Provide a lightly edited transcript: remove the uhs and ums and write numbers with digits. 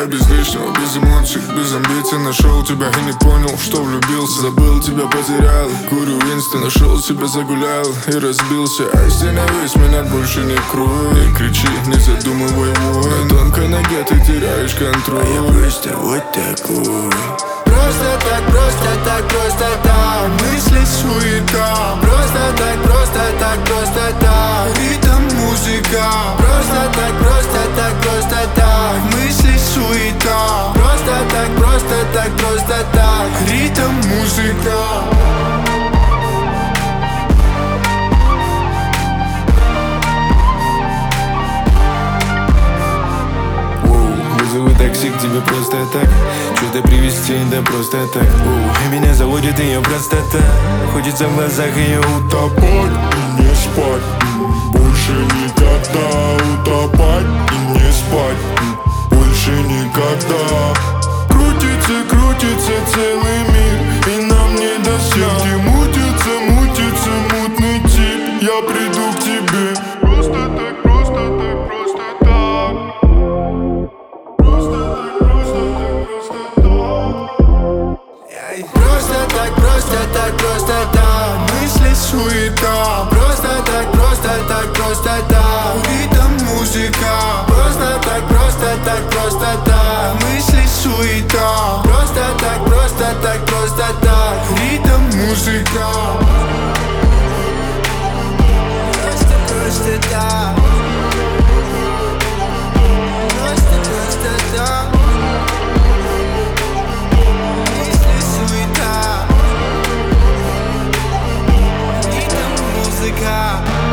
Я без лишнего, без эмоций, без амбиций нашел тебя и не понял, что влюбился. Забыл тебя, потерял, курю инста, нашел себя, загулял и разбился. А остановись, меня больше не крой. Не кричи, не задумывай вой. На тонкой ноге ты теряешь контроль. А я просто вот такой. Просто так, просто так, просто так. Мысли суета. Просто так, просто так, просто так. Ритм музыка. Просто так, просто так, просто так. Мысли суета. Просто так, просто так, просто так. Ритм музыка. Вызову такси к тебе просто так. Что-то привезти, да просто так. Меня заводит ее простота. Хочется в глазах ее утопать И не спать, больше никогда. Утопать и не спать, больше никогда. Крутится, крутится целый мир, и нам не до сетки. Мутится, мутится мутный тип. Я приду к тебе. Просто так, просто так, просто так. Просто так, просто так, просто так. Просто так, просто так, просто так. Мысли суета. Просто так, просто так, просто так. Ритм музыка. Просто так, просто так, просто так. Мысли суета. Просто так, просто так, просто так. Ритм музыка. Просто, просто так. Просто, просто так. Мысли суета. Ритм музыка.